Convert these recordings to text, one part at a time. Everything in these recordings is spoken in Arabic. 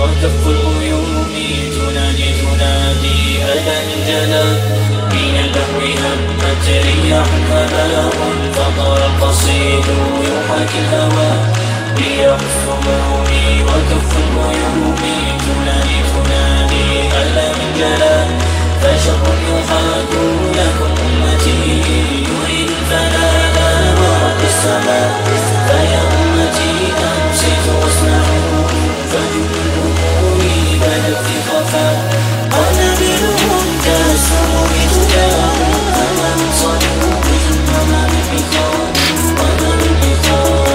وكف الغيوم تنادي ألا من جلا من البحر همت رياح وماء فطار القصيد يحاكي الهوى رياح السموم وكف الغيوم تنادي ألا من جلا فشر يحاك لكم أمتي يريد الفناء ورب السماء فيا أمتي أمسكوا واسمعوا فجر الأمور بدت في خفاء ونبلهم كالسموم تجاه أمام صدوق أمام الميقات أمام الميقات.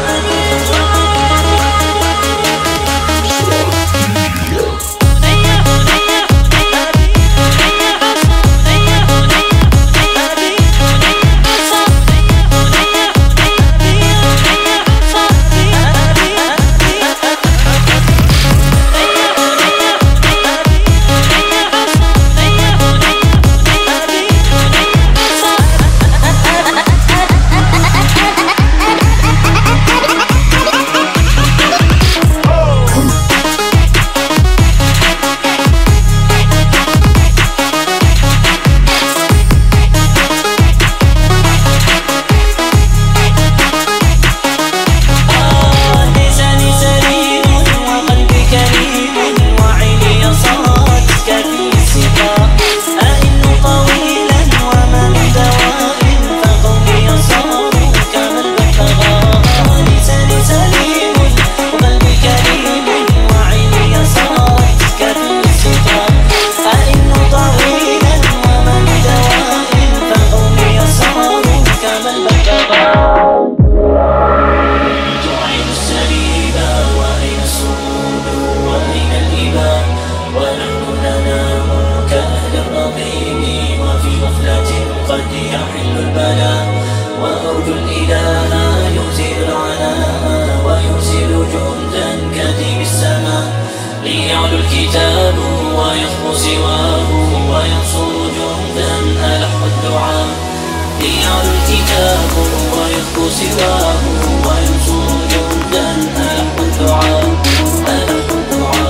قد يحل البلاء وأرجو الإله يزيل العناء ويرسل جندا كتيب السماء ليعلو الكتاب ويخفو سواه وينصر جندا ألح الدعاء ليعلو الكتاب ويخفو سواه وينصر جندا ألح الدعاء ألح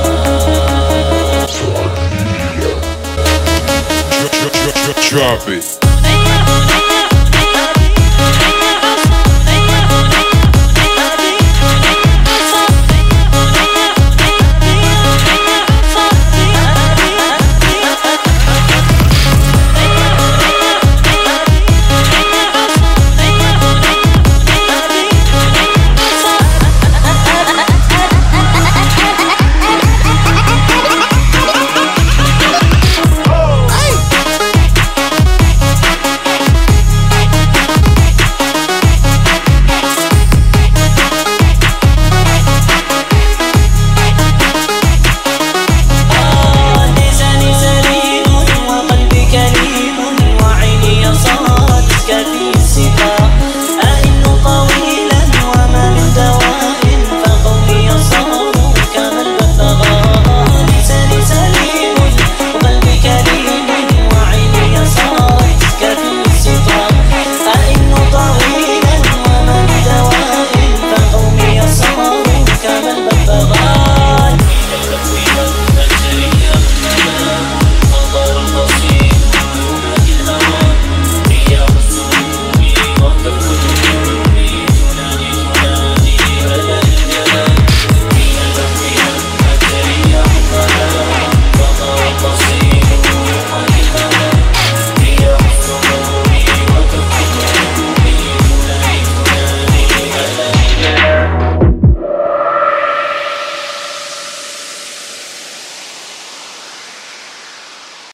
الدعاء. Drop it.